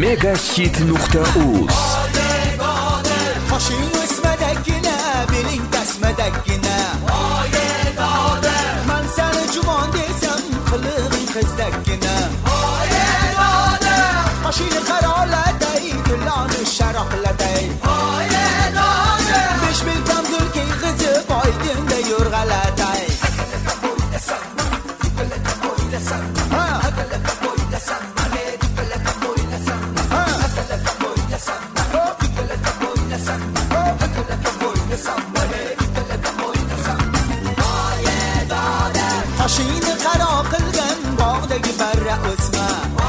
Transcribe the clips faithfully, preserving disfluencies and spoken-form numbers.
megahit nuqta uz. Qoshing o'smadaggina, beling tasmadaggina. Man seni juvon desam, qilig'ing qizdaggina. Qoshingni qaroladay, gullarni sharoqladay. Besh mil kamzul kiyg'izib, oydinda yo'rg'aladay. Qoshingni qaro qilgan bog'dagi barra o'sma.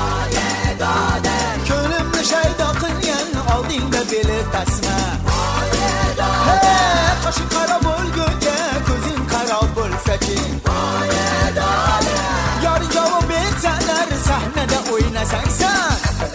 Ko'limni shaydo qilgan oldingda beli tasma. Qoshing qaro bo'lguncha ko'zing qaro bo'lsa-chi. Yoring javob bersalar sahnada o'ynasang san.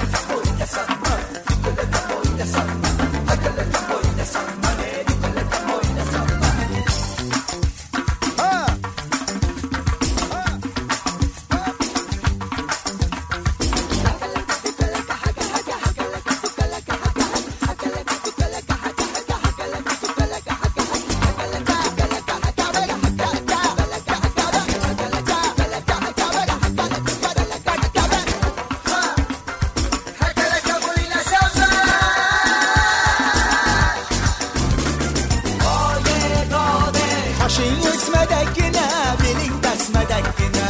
Qoshing o'smadaggina, beling tasmadaggina.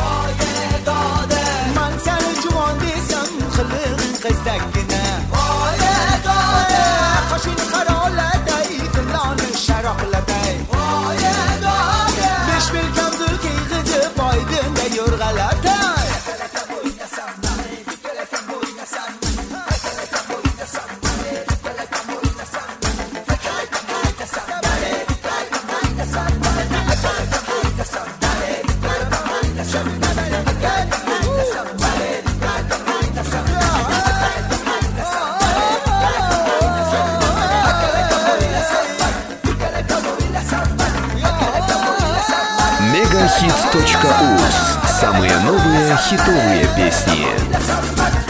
Man seni juvon desam, qilig'ing qizdaggina. Qoshingni qaroladay, gullarni sharoqladay. Besh mil kamzul kiyg'izib, oydinda yo'rg'aladay. megahit точка уз. Самые новые хитовые песни.